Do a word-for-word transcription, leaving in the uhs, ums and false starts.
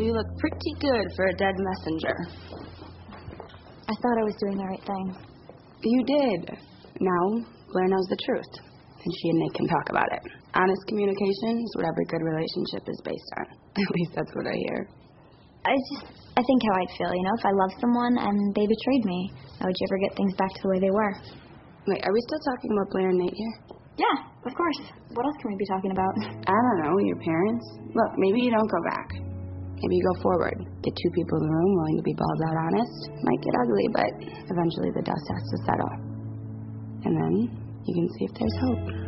You look pretty good for a dead messenger. I thought I was doing the right thing. You did. Now, Blair knows the truth, and she and Nick can talk about it. Honest communication is what every good relationship is based on. At least that's what I hear. I just, I think how I'd feel, you know, if I loved someone and they betrayed me. How would you ever get things back to the way they were? Wait, are we still talking about Blair and Nate here? Yeah, of course. What else can we be talking about? I don't know, your parents? Look, maybe you don't go back. Maybe you go forward. Get two people in the room willing to be balls out honest. Might get ugly, but eventually the dust has to settle. And then you can see if there's hope.